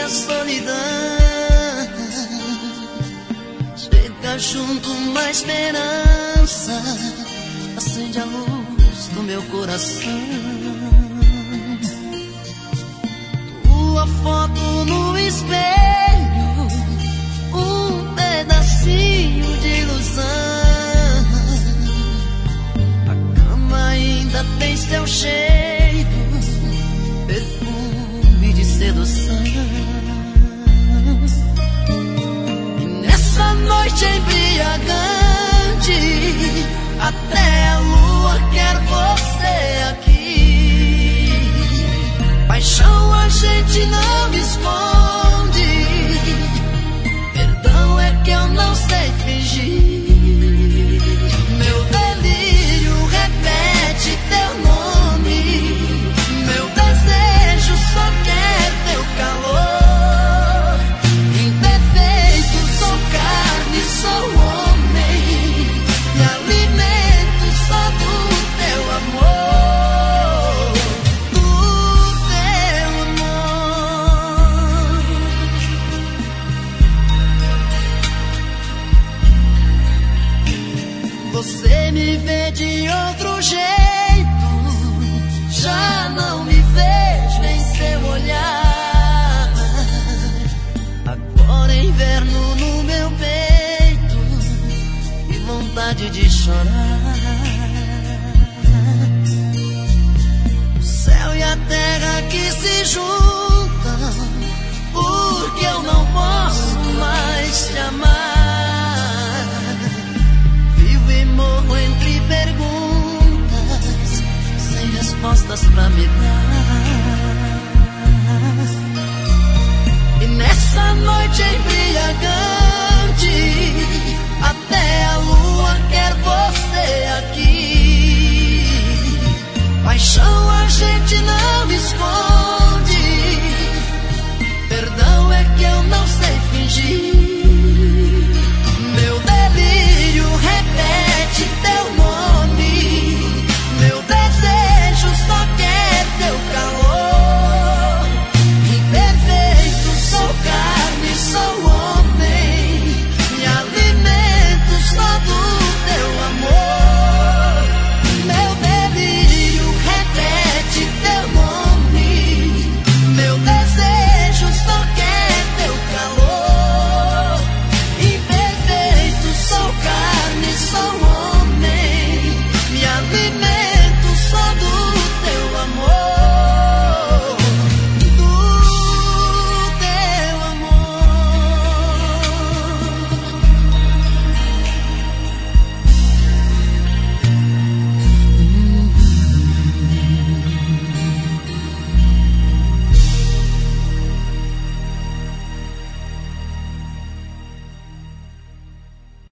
a solidão. Chega junto uma esperança, acende a luz do meu coração. Tua foto no espelho, um pedacinho de ilusão. A cama ainda tem seu cheiro, perfume de sedução. E nessa noite embriagante, até a lua quer você aqui. Paixão a gente não esconde, perdão é que eu não sei fingir. Meu delírio repete teu nome, meu desejo só quer teu calor. Imperfeito, sou carne, sou homem, me alimento só do teu amor, do teu amor. Você me vê de outro jeito, já não me vejo em seu olhar. Agora é inverno no meu peito e vontade de chorar. O céu e a terra que se juntam, porque eu não posso mais te amar. Vivo e morro entre perguntas, sem respostas pra me dar. E nessa noite embriagante, até a lua quer você aqui. Paixão a gente não esconde, perdão é que eu não sei fingir.